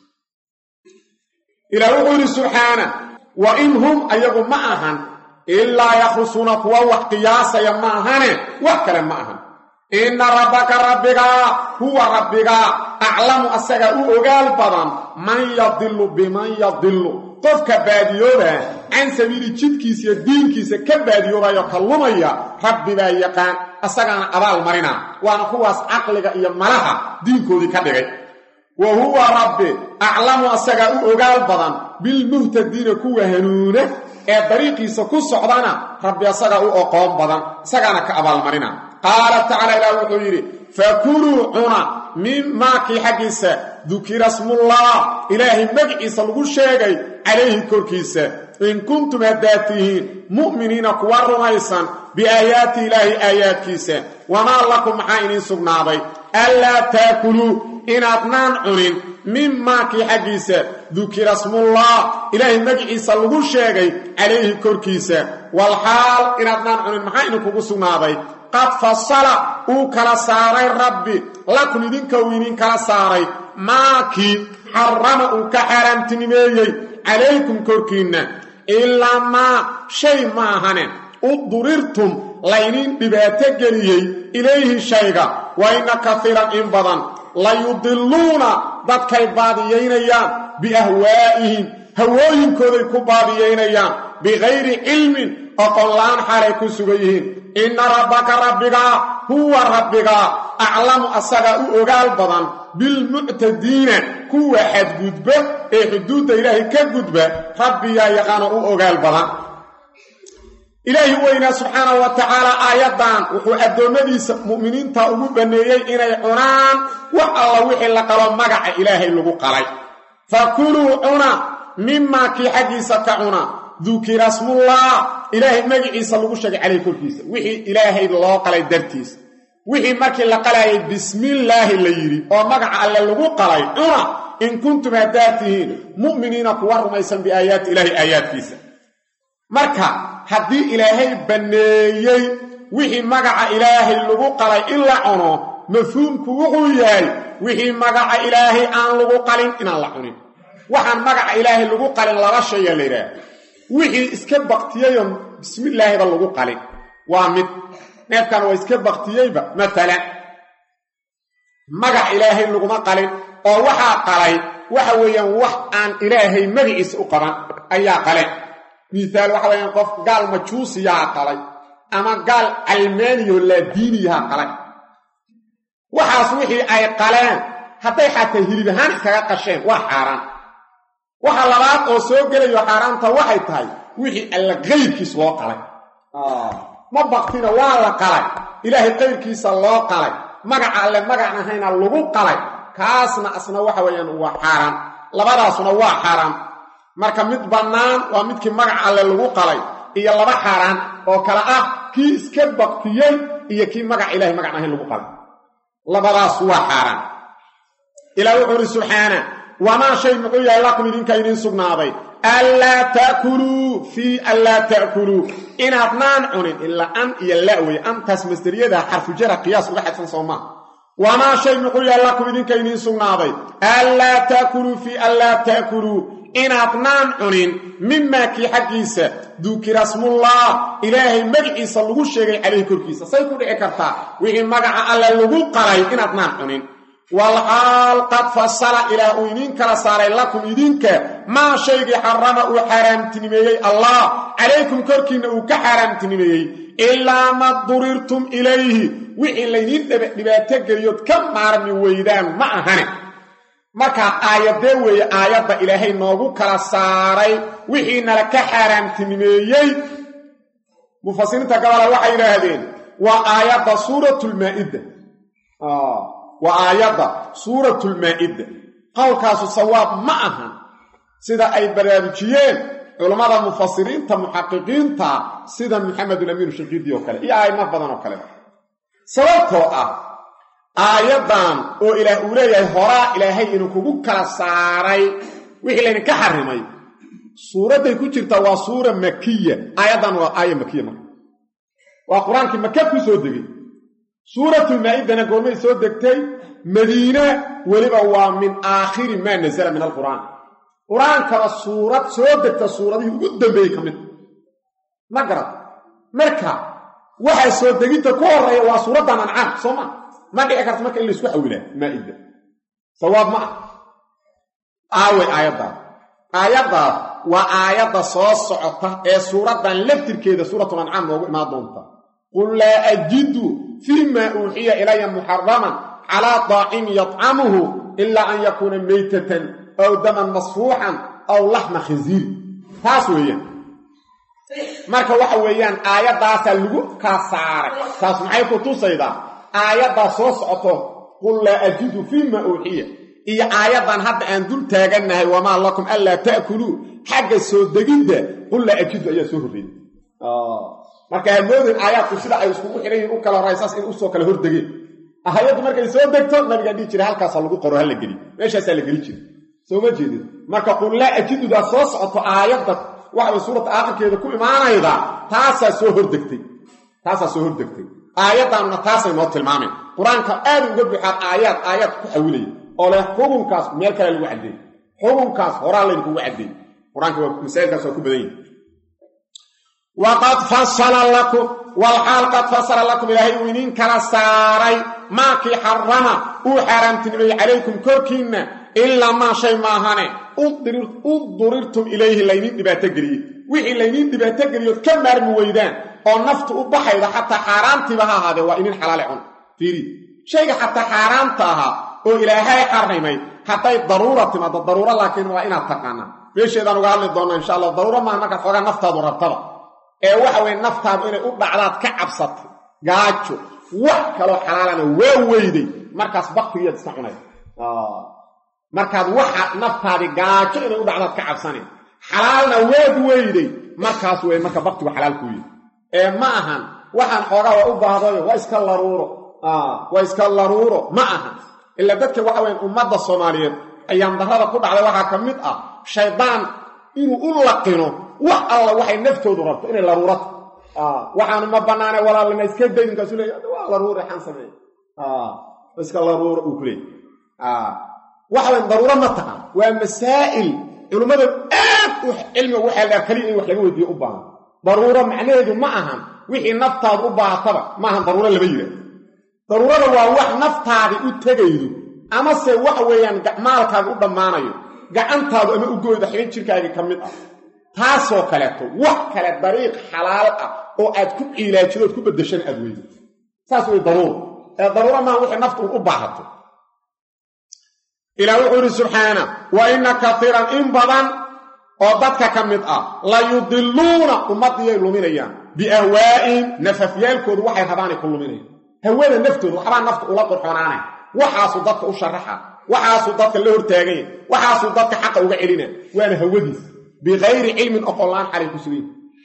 ilaahu qul subhana wa inhum ayagu ma ahan illa yakhrusuna kuwa wax qiyaasaya ma ahane wax kale ma ahan inna rabbaka huwa rabbika aclamu asaga u ogaal badan man yadillu biman yadillu qofka baadiyooba can sabiili jidkiisa iyo diinkiisa ka baadiyoobayo ka lumaya rabbi baa yaqaan asagaana abaal marina waana kuwaas caqliga iyo malaha diinkoodii ka dhigay wa huwa rabbi aclamu asaga u ogaal badan bilmuhtadiina kuwa hanuuna ee dariiqiisa ku socdana rabbi asaga u oqoon badan isagaana ka abaal marina qaala tacaala ilaah wuxuu yidhi fakuluu cuna mimaa kii xaggiisa dukira smullah ilaahay magiciisa lagu sheegay calayhi korkiisa in kuntum haddaad tihiin mu'miniina kuwa rumaysan biaayaati ilaahi aayaadkiisa wamaa lakum maxaa idiin sugnaaday anlaa taakuluu inaadnaan cunin mimaa kii xaggiisa dukira smullah ilaahay magiciisa lagu sheegay calayhi korkiisa walxaal inaadnaan cunin maxaa idinkugu sugnaaday qad fasala uu kala saaray rabbi lakum idinka uu idin kala saaray maakii xarama uu ka xaaraamtinimeeyey calaykum korkiinna ilaa maa shay maahane udurirtum laynin dhibaato geliyey ilayhi shayga wa inna kaiiran in badan layudilluuna dadkay baadiyaynayaan biahwaa'ihim hawooyinkooday ku baadiyaynayaan bikayri cilmin oqonla'aan xaalay ku sugan yihiin inna rabbaka rabbigaa huwa rabbigaa aclamu asaga u ogaal badan bilmuctadiina kuwa xadgudba ee xuduudda ilaahay ka gudba rabbiyaa yaqaano u ogaal badan ilaahi weynaa subxaanahu wa tacaala aayaddan wuxuu addoommadiisa mu'miniinta ugu banneeyey inay cunaan wax alla wixii la qalo magaca ilaahay lagu qalay fakuluu cuna mimaa kii xaggiisa ka cuna dukira smullah ilaahay magiciisa lagu sheegay calayhi korkiisa wixii ilaahay loo qalay dartiisa wixii markii la qalayay bismillaahi la yidhi oo magaca alle lagu qalay cuna in kuntum haddaad tihiin mu'miniina kuwa rumaysan biaayaati ilaahi aayaadkiisa marka haddii ilaahay banneeyey wixii magaca ilaahay lagu qalay in la cuno mafhuumku wuxuu yahay wixii magaca ilaahay aan lagu qalin inaan la cunin waxaan magaca ilaahay lagu qalin laba shaya la yidhaah wixii iska baktiyeyo bismillaahiba lagu qalin waa mid neefkan waa iska baktiyeyba maalan magac ilaahay laguma qalin oo waxaa qalay waxa weeyaan wax aan ilaahay magaciisa u qaban ayaa qale miaal waxa weeyaan qof gaal majuusiyaha qalay ama gaal calmaaniyo laadiiniyaha qalay waxaas wixii ay qaleen hadday xataa hilib ahaan iskaga qasheen waa xaaraan waxa labaad oo soo gelayo xaaraanta waxay tahay wixii alla qayrkiis loo qalay ma baktina waa la qalay ilaahay qayrkiisa loo qalay magaca alle magac ahayna lagu qalay kaasna asna waxa weeyaan waa xaaraan labadaasuna waa xaaraan marka mid bannaan waa midkii magaca alle lagu qalay iyo laba xaaraan oo kala ah kii iska baktiyey iyo kii magaca ilaahay magac ahayn lagu qalay labadaas waa xaaraan ilaah wuxuu yidhi subxaana wamaa shay muxuu yahay lakum idinka idiin sugnaaday anlaa ta'kuluu inaadnaan cunin ilaa an iyo la wey antaas masderiyada xarfujara qiyaas uga xadfan soo maaha wamaa shay muxuu yahay lakum idinka idiin sugnaaday anlaa ta'kuluu fii anlaa ta'kuluu inaadnaan cunin mimaa kii xaggiisa dukira smullah ilaahay magiciisa lagu sheegay calayhi korkiisa say ku dhici kartaa wixii magaca alle lagu qalay inaadnaan cunin walxaal qad fasala ilaah uu idiin kala saaray lakum idinka maa shaygii xarama uu xaaraamtinimeeyey allah calaykum korkiinna uu ka xaaraamtinimeeyey ilaa ma durirtum ilayhi wixii laydiin dhibaato geliyood ka maarmi weydaan ma ahane markaa aayadee weeye aayadda ilaahay noogu kala saaray wixii nala ka xaaraamtinimeeyey mufasiriinta gabola waxay yidhaahdeen waa aayadda suuratulmaa'ida waa aayadda suuratulmaa'ida qowlkaasu sawaab ma ahan sida ay baraarujiyeen culammada mufasiriinta muxaqiqiinta sida maxamedulamiin shaqiidi oo kale iyo aimo badan oo kale sababtoo ah aayaddan oo ilaah uu leeyahay horaa ilaahay inuu kugu kala saaray wixii laydinka xarimay suuradday ku jirtaa waa suura makiya aayaddan waa aaya makiya marka waa qur-aankii maka ku soo degay suuratulmaa'idana goormay soo degtay madiina weliba waa min aakhiri maa nasala min alqur'aan qur-aankaba suurad soo degta suuradihii ugu dambeeyey ka mid ma garad marka waxaa soo degidta ku horreeya waa suuraddan ancaam soo ma dhici karta marka in laysku xawilaa maa'ida sawaab ma aawe aayadda waa aayadda soo socota ee suuradan laftirkeeda suuratul an'aam noogu imaan doonta qul laa ajidu fima uuxiya ilaya muharraman ala ta'im yat'amuhu illa an yakuna maytatan aw daman masfuuhan aw lahma khinzir taas weeyaan marka waxa weeyaan aayadaas lagu ka saaray taas maxay ku tusaydaa aayadda soo socoto qul laa ajidu fima uuxiya iyo aayadan hadda aan dul taaganahay wama lakum alla ta'kulu xagga soo degida qul laa ajidu ayaa soo horreeyay marka moodin aayadku sida ay isku xirayeen u kala raysas in u soo kala hordegeen aayadu markay soo degto nabiga dhigi jiray halkaas lagu qoro hal la geli meeshaas la geli jiray soo ma jeedin marka qul laa ajidu da soo socoto aayadda waxa suurada aakhirkeeda ku imaanayda taasa soo hordegtay aayadanna taasay noo tilmaameen quraanka aad uga bixad aayad ku xawilay oo leh xukunkaas meel kale lagu cadeeyay xukunkaas horaa la ku cadeeyay quraanka waa misaankaas ku badan yahay waqad fassala lakum wal hal qad fassala lakum ilaahi winin kala saaray ma ki harrama u haramtinay alaykum korkiina illa ma shay ma hane udirirtum ilayhi laynin dibata galiye wixii laynin dibata galiyo ka maarmi weydaan oo naftu u baxayda hatta xaraamtiba ha ahaade waa inin xalaal cun fiiri shayga hatta xaraamta aha oo ilaahay xarrimay hatta daruura timada daruura laakiin waa inaad taqaana beesheedan uga hadli doona insha Allah daruura ma marka xogaa naftaadu rabtaba ee waxa weey naftaadu inay u dhacdaad ka cabsato gaajo wax kale xalaalana waa weyday markaas baqtigeed iska cunay markaad waxa naftaadi gaajo inay u dhacdaad ka cabsanay xalaalna waa weyday markaas way marka baqtigu xalaal ku yahay ee ma ahan waxaan xogaa waa u baahdayo waa iska laruuro ma ahan illa dadka waxa weyn ummadda Soomaaliyeed ayaan darada ku dhacday waxa kamid ah shaydaan inuu u laqino wax alla waxay naftoodu rabto inay laruurato waxaan ma banaanay walaalna iska dayn ka sulay waa laruuro xan sameey iska laruuro u kulay waxa weyn daruuro ma taha waa masaa'il culimada aad u cilmi waxa la kaliya in wax laga weydiyo u baahan daruuro macnaheedu ma ahan wixii naftaadu u baahataba ma ahan daruuro laba yiraahdo daruurada waa wax naftaadi u tagaydo ama se wax weeyaan maalkaaga u dhamaanayo gacantaadu ama u gooydo xibin jirkaaga kamid ah taasoo kaleeto wax kale dariiq xalaal ah oo aad ku ilaajido ku bedeshan aad weydo saas way daruuro ma wixii naftu u baahato ilaa wuxuu subhana wa inna kathiran in badan oo dadka kamid ah la yudilluna ummadii luminayaan bi ahwaa'in nafafyaalkoodu waxay rabaan ku luminayaan hawada naftoodu waxba naftu ula qurxonaanay waxaasu dadka u sharaxa waxaasu dadka la hortaagay waxaasu dadka xaq uga celina waana hawadiis bi ghayri ilmin aqallan xalayku suwi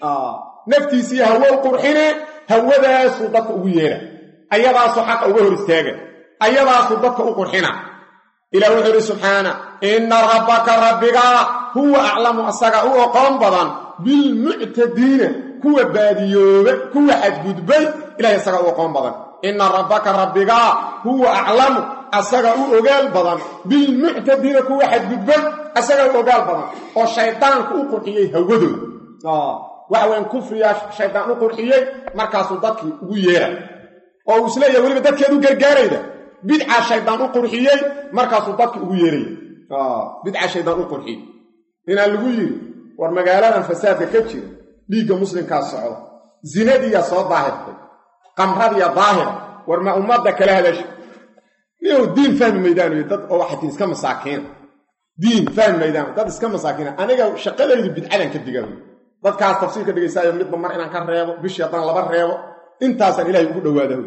naftiisi hawo qurxine hawadaasu dadka ugu yeera ayadaasu xaq uga hor istaaga ayadaasu dadka u qurxina ila wuxuu subhana inna rabbaka rabbiga huwa a'lamu asaga u aqoon badan bil mu'tadin kuwa baadiyoobe kuwa xadgudbay ilaahay asaga u aqoon badan inna rabbaka rabbiga huwa a'lamu asaga u ogaal badan bil mu'tadin kuwa xadgudbay asaga u ogaal badan oo shaydaanku u qurxiyay hawadooda waxa weyn kufriya shaydaan u qurxiyay markaas uu dadkii ugu yeeray oo uu isleeyahay waliba dadkeedu gargaarayda bid'a shaydaan u qurxiyay markaas uu dadkii ugu yeeray bid'a shaydaan u qurxiyay ina lagu yiri war magaaladan fasaadka ka jira dhiiga muslimka socdo zinadiya soo daahirtay qamradiya daahir war ma ummadda kala hadash iyo diin fahmi meydaan dad oo waxay iska masaakiin diin fahmi meydaan dad iska masaakiin aniga shaqadaydu bidcadan ka digayo dadkaas tafsiirka dhigaysayo midba mar inaan ka reebo bishii hadan laba reebo intaasan ilaahay ugu dhawaado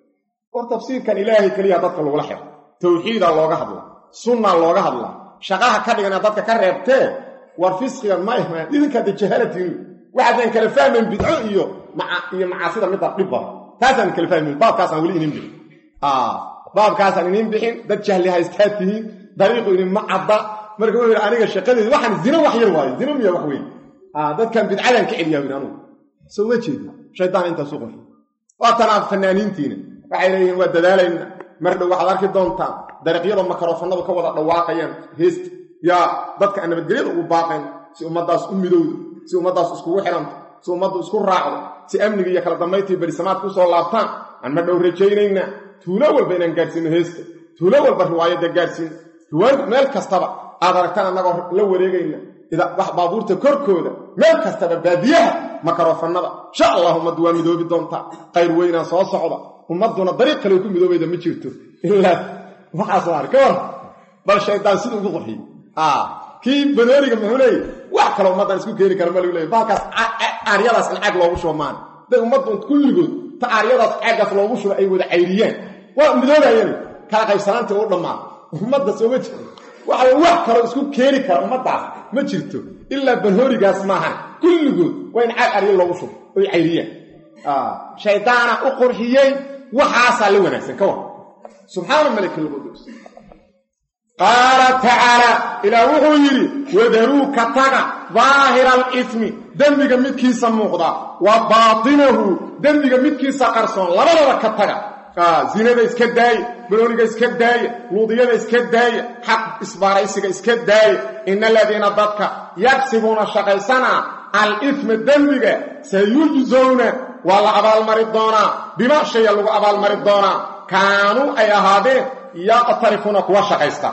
war tafsiirkan ilaahay kaliya dadka lagu la xiro tawxiida looga hadla sunna looga hadla shaqaha ka dhigana dadka ka reebtee war fisqiyan ma ihmaan idinka jahalatiin waxaan kala fahmin bidco iyo macaasida mid dhibba taasan kala fahmin baabkaasan wali inin bixin baabkaasan inin bixin dad jahli haystaatihiin dariiqu inin ma cadda marka uu aniga shaqadeedu waxaan zina wax yar waayo zina miya wax weyn dadkan bidcadan ka celiyaa anu soo wajeedo shaydaan inta soo qofi waatana fanaaniintiina waxay leeyihiin waa dadaalayna mar dhow waxaad arki doontaan dariiqyada makrofoonada ka wada dhawaaqayaan heesta ya dadka nabadgelyada ugu baaqeen si ummadaas u midowdo si ummadaas isku xiranto si ummadu isku raacdo si amniga iyo kala dambeyntii bariisamaad ku soo laabtaan aan ma dhow rajaynayna tuulo walba inaan gaarsiino heesta tuulo walba riwaayada gaarsiin meel kastaba aad aragtaan annagoo la wareegayna wax baabuurta korkooda meel kastaba baadiyaha makarofanada insha allah ummaddu waa midoobi doontaa qayr weynaa soo socda ummadduna dariiq kale ku midoobayda ma jirto ilaa waxaas waa ka war bal shaydaan siduu ugu qurxiyey kii banooriga muxuu leeyahay wax kale ummaddan isku keeni kara ma lagu leeyahay baalkaas aaryadaas in caag loogu shubo maan day ummaddu kulligood ta aaryadaas caagaas loogu shubo ay wada cayriyeen waa midoobayeen kala qaybsanaanta u dhammaan ummadda soo ma jirto waxa wax kale isku keeni kara ummaddaas ma jirto ilaa banoorigaas maahan kulligood waa in caag aaryo loogu shubo ay cayriyeen shaydaana u qurxiyey waxaasaa la wanaagsan ka war subxaana malikil qudus qaala tacaala ilaa wuxuu yidhi wadaruu ka taga daahira alismi dembiga midkiisa muuqda wa baatinahu dembiga midkiisa qarsoon labadaba ka taga zinada iska daaye banooniga iska daaye luudiyada iska daaye xaq isbaaraysiga iska daaye ina aladiina dadka yagsibuuna shaqaysana al-isma dembiga sayujzowna waa la abaalmari doonaa bima shaya lagu abaalmari doonaa kaanuu ay ahaadeen yaqtarifuuna kuwa shaqaysta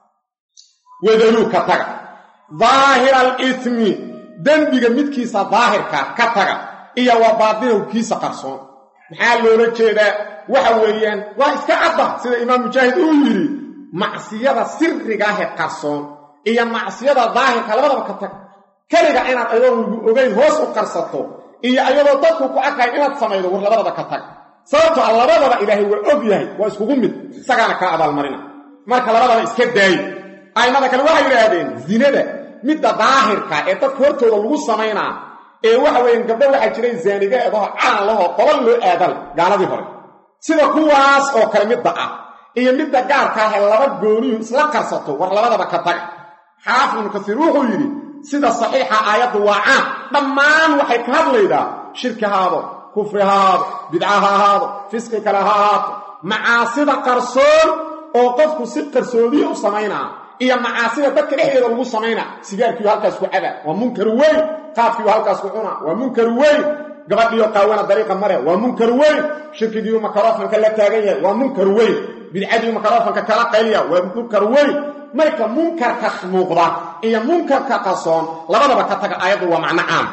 wadaruu ka taga daahira alismi dembiga midkiisa daahirka ka taga iyo wa baatinahu kiisa qarsoon maxaa loola jeedaa waxa weeyaan waa iska cadda sida imaam mujaahid uu yidhi macsiyada sirriga ah ee qarsoon iyo macsiyada daahirka labadaba ka taga keliga inaad adoon lagu ogayn hoos u qarsato iyo ayadoo dadku ku arkayn inaad samaydo war labadaba ka tag sababtoo labadaba ilaahay waa og yahay waa iskugu mid isagaana kaa abaalmarina marka labadaba iska daayi aimada kale waxay yidhaahdeen zinada midda daahirka ee dadka hortooda lagu samaynaa ee waxa weeyaan gabdho waxaa jiray zaaniga eedaho calan lahoo qolal loo aadal gaaladii hore sida kuwaas oo kale midda ah iyo midda gaarka ah ee laba gooniyu isla qarsato war labadaba ka taga xaafid ibnu kasiir wuxuu yidhi sida saxiixa aayaddu waa caan dhammaan waxay ka hadlaydaa shirki ha ahaado kufri ha ahaado bidca ha ahaado fisqi kale ha ahaato macaasida qarsoon oo qofku si qarsoodiya u samaynaa iyo macaasida dadka dhexdeeda lagu samaynaa sigaarkiiu halkaas ku cabaa waa munkar weyn qaadkiiu halkaas ku cunaa waa munkar weyn gabadhiyo qaawana dariiqa mare waa munkar weyn shirkigiiu makarofanka la taagan yahay waa munkar weyn bidcadiiu makarofanka kala qayliya waa munkar weyn marka munkarka muuqda iyo munkarka qasoon labadaba ka taga aayaddu waa macno caam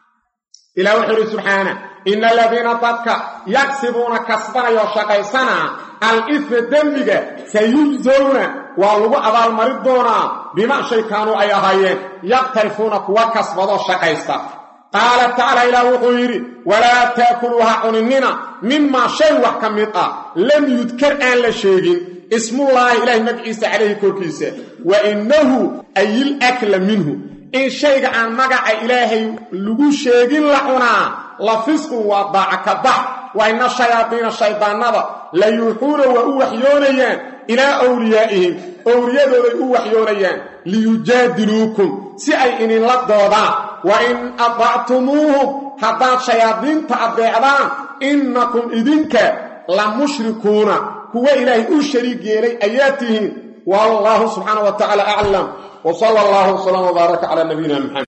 ilaa wuxuu yidhi subxaana ina aladiina dadka yagsibuuna kasbanayoo shaqaysana al-isma dembiga sayujzowna waa lagu abaalmari doonaa bima shay kaanuu ay ahaayeen yaqtarifuuna kuwa kasbadoo shaqaysta qaala tacaala ilaah wuxuu yidhi walaa taakuluu ha cuninina mimaa shay wax ka mid ah lam yudkar aan la sheegin ismullaahi ilaahay magaciisa calayhi korkiisa wa innahu ayil akla minhu in shayga aan magaca ilaahay lagu sheegin la cunaa la fisqun waa daaca ka bax wa inna shayaadiina shaydaannada la yuuxuuna waa u waxyoonayaan ilaa awliyaa'ihim owliyadooday u waxyoonayaan liyujaadiluukum si ay idinla doodaan wa in adactumuuhum haddaad shayaadiinta addeecdaan innakum idinka la mushrikuuna kuwa ilaahay u shariig yeelay ayaa tihiin wallaahu subxaana wa tacaala aclam wa sala allahu wasalama wbaaraka calaa nabiyina maxamed